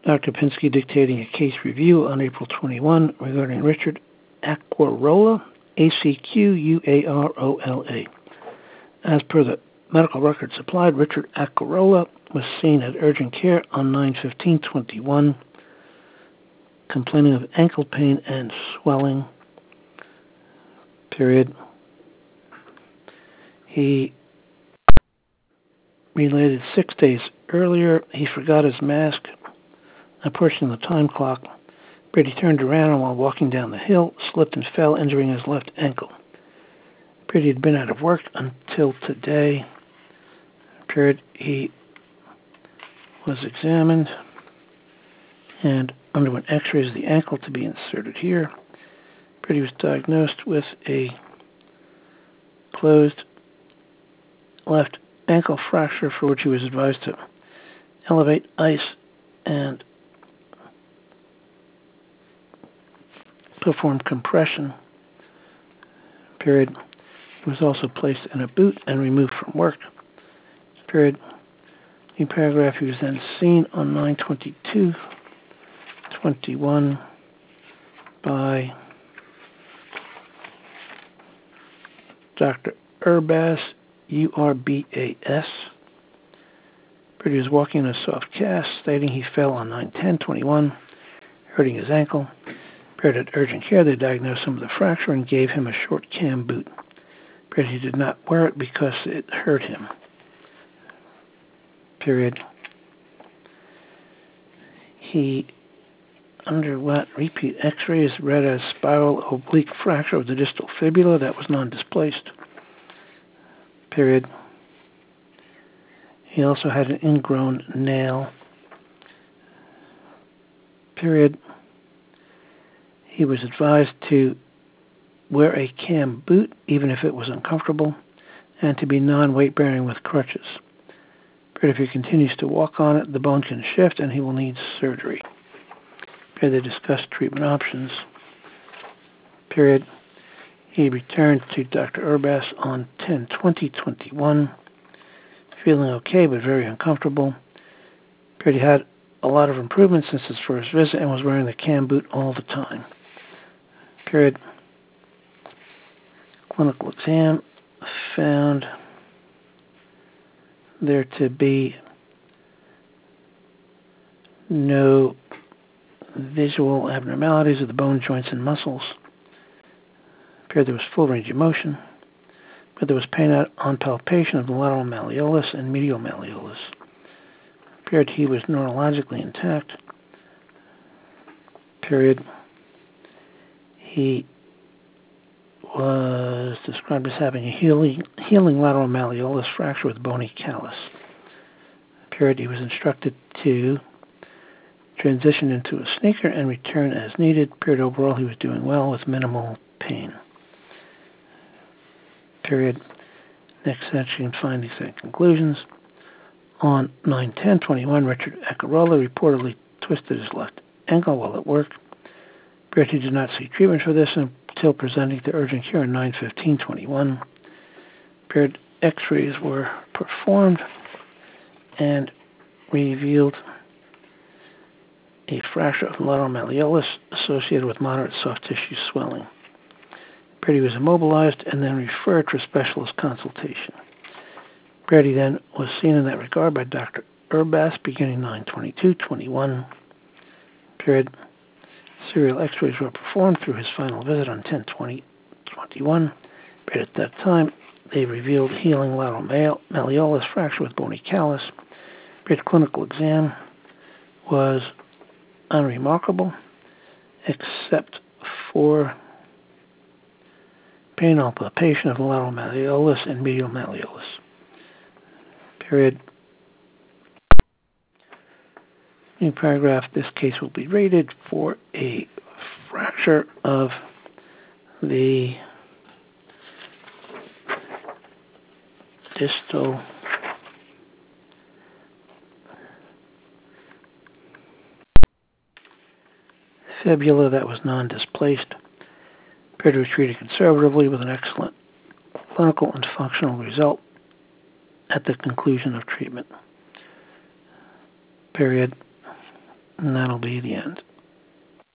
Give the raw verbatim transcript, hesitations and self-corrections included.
Doctor Pinsky dictating a case review on April twenty-first regarding Richard Acquarola, A C Q U A R O L A. As per the medical record supplied, Richard Acquarola was seen at urgent care on nine fifteen twenty-one, complaining of ankle pain and swelling. Period. He related six days earlier he forgot his mask, a portion of the time clock. Brady turned around and while walking down the hill, slipped and fell, injuring his left ankle. Brady had been out of work until today. Period. He was examined and underwent x-rays of the ankle to be inserted here. Brady was diagnosed with a closed left ankle fracture for which he was advised to elevate ice and perform compression. Period. He was also placed in a boot and removed from work. Period. In paragraph, he was then seen on nine twenty-two twenty-one by Doctor Urbas, U R B A S. Brady was walking in a soft cast, stating he fell on nine ten twenty-one, hurting his ankle. Brady had urgent care. They diagnosed him with a fracture and gave him a short cam boot. Brady did not wear it because it hurt him. Period. He underwent repeat x-rays, read a spiral oblique fracture of the distal fibula that was non-displaced. Period. He also had an ingrown nail. Period. He was advised to wear a cam boot, even if it was uncomfortable, and to be non-weight-bearing with crutches. But if he continues to walk on it, the bone can shift and he will need surgery. Period. They discussed treatment options. Period. He returned to Doctor Urbas on ten twenty twenty-one, feeling okay but very uncomfortable. Period. He had a lot of improvement since his first visit and was wearing the cam boot all the time. Period. Clinical exam found there to be no visual abnormalities of the bone, joints, and muscles. Appeared there was full range of motion, but there was pain on palpation of the lateral malleolus and medial malleolus. Appeared he was neurologically intact. Period. He was described as having a healing, healing lateral malleolus fracture with bony callus. Period. He was instructed to transition into a sneaker and return as needed. Period. Overall, he was doing well with minimal pain. Period. Next section, you can find these exact conclusions. On nine ten twenty-one, Richard Acquarola reportedly twisted his left ankle while at work. Period. He did not seek treatment for this until presenting to urgent care on nine fifteen twenty-one. Period. X-rays were performed and revealed a fracture of the lateral malleolus associated with moderate soft tissue swelling. Brady was immobilized and then referred for specialist consultation. Brady then was seen in that regard by Doctor Urbas beginning nine twenty-two twenty-one. Period. Serial x-rays were performed through his final visit on ten twenty twenty-one. But at that time, they revealed healing lateral malleolus fracture with bony callus. Brady clinical exam was unremarkable, except for pain on palpation of the lateral malleolus and medial malleolus. Period. New paragraph, this case will be rated for a fracture of the distal fibula that was non-displaced. Brady was treated conservatively with an excellent clinical and functional result at the conclusion of treatment. Period. And that'll be the end.